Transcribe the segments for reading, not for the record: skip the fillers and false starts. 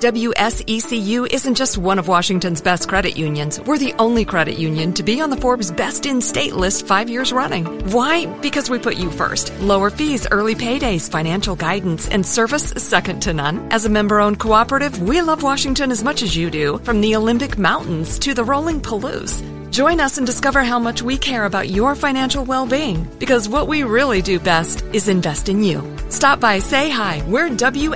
WSECU isn't just one of Washington's best credit unions. We're the only credit union to be on the Forbes Best in State list 5 years running. Why? Because we put you first. Lower fees, early paydays, financial guidance, and service second to none. As a member-owned cooperative, we love Washington as much as you do, from the Olympic Mountains to the rolling Palouse. Join us and discover how much we care about your financial well-being, because what we really do best is invest in you. Stop by, say hi. We're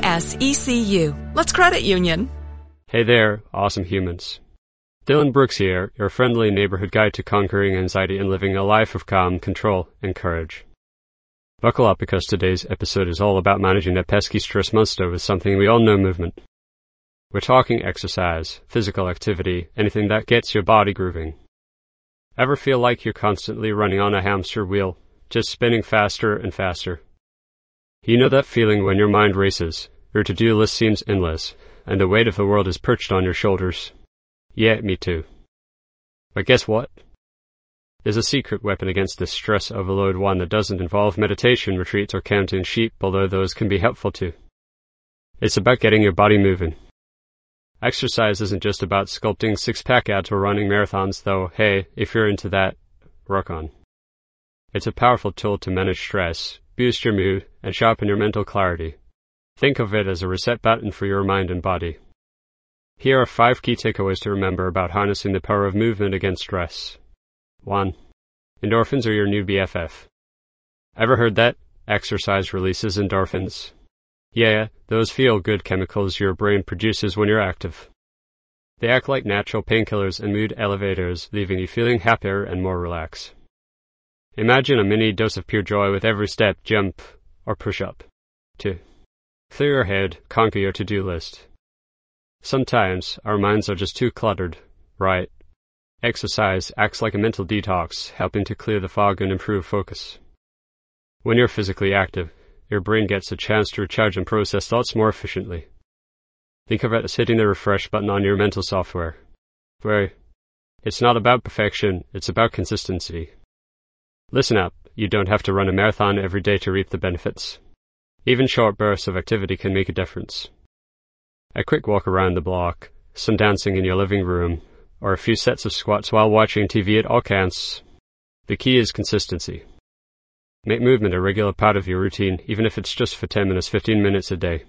WSECU. Let's credit union. Hey there, awesome humans. Dylan Brooks here, your friendly neighborhood guide to conquering anxiety and living a life of calm, control, and courage. Buckle up, because today's episode is all about managing that pesky stress monster with something we all know: movement. We're talking exercise, physical activity, anything that gets your body grooving. Ever feel like you're constantly running on a hamster wheel, just spinning faster and faster? You know that feeling when your mind races, your to-do list seems endless, and the weight of the world is perched on your shoulders? Yeah, me too. But guess what? There's a secret weapon against this stress overload, one that doesn't involve meditation retreats or counting sheep, although those can be helpful too. It's about getting your body moving. Exercise isn't just about sculpting six-pack abs or running marathons, though. Hey, if you're into that, rock on. It's a powerful tool to manage stress, boost your mood, and sharpen your mental clarity. Think of it as a reset button for your mind and body. Here are 5 key takeaways to remember about harnessing the power of movement against stress. 1. Endorphins are your new BFF. Ever heard that? Exercise releases endorphins. Yeah, those feel-good chemicals your brain produces when you're active. They act like natural painkillers and mood elevators, leaving you feeling happier and more relaxed. Imagine a mini dose of pure joy with every step, jump, or push-up. 2. Clear your head, conquer your to-do list. Sometimes our minds are just too cluttered, right? Exercise acts like a mental detox, helping to clear the fog and improve focus. When you're physically active, your brain gets a chance to recharge and process thoughts more efficiently. Think of it as hitting the refresh button on your mental software. Where it's not about perfection, it's about consistency. Listen up, you don't have to run a marathon every day to reap the benefits. Even short bursts of activity can make a difference. A quick walk around the block, some dancing in your living room, or a few sets of squats while watching TV, it all counts. The key is consistency. Make movement a regular part of your routine, even if it's just for 10 minutes, 15 minutes a day.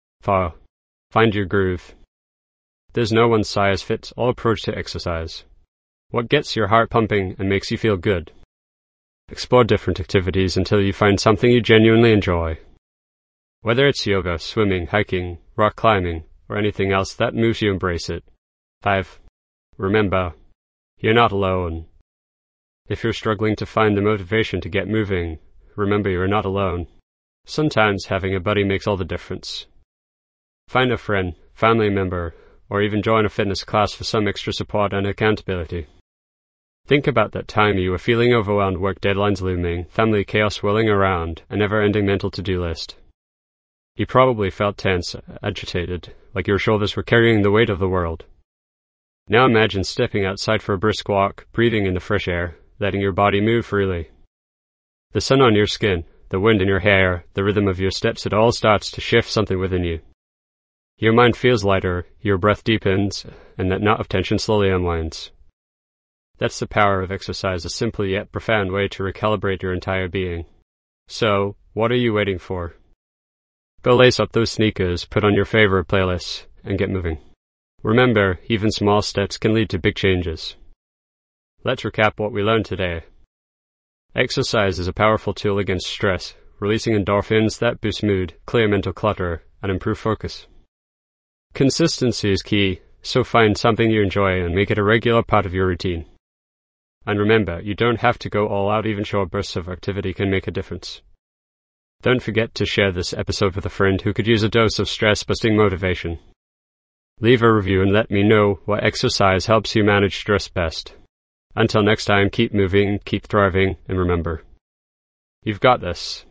Find your groove. There's no one-size-fits-all approach to exercise. What gets your heart pumping and makes you feel good? Explore different activities until you find something you genuinely enjoy. Whether it's yoga, swimming, hiking, rock climbing, or anything else that moves you, embrace it. 5. Remember, you're not alone. If you're struggling to find the motivation to get moving, remember you're not alone. Sometimes having a buddy makes all the difference. Find a friend, family member, or even join a fitness class for some extra support and accountability. Think about that time you were feeling overwhelmed, work deadlines looming, family chaos swirling around, a never-ending mental to-do list. You probably felt tense, agitated, like your shoulders were carrying the weight of the world. Now imagine stepping outside for a brisk walk, breathing in the fresh air, letting your body move freely. The sun on your skin, the wind in your hair, the rhythm of your steps, it all starts to shift something within you. Your mind feels lighter, your breath deepens, and that knot of tension slowly unwinds. That's the power of exercise, a simple yet profound way to recalibrate your entire being. So, what are you waiting for? Go lace up those sneakers, put on your favorite playlists, and get moving. Remember, even small steps can lead to big changes. Let's recap what we learned today. Exercise is a powerful tool against stress, releasing endorphins that boost mood, clear mental clutter, and improve focus. Consistency is key, so find something you enjoy and make it a regular part of your routine. And remember, you don't have to go all out, even short bursts of activity can make a difference. Don't forget to share this episode with a friend who could use a dose of stress-busting motivation. Leave a review and let me know what exercise helps you manage stress best. Until next time, keep moving, keep thriving, and remember, you've got this.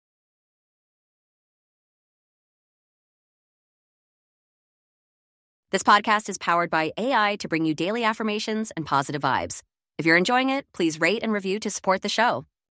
This podcast is powered by AI to bring you daily affirmations and positive vibes. If you're enjoying it, please rate and review to support the show.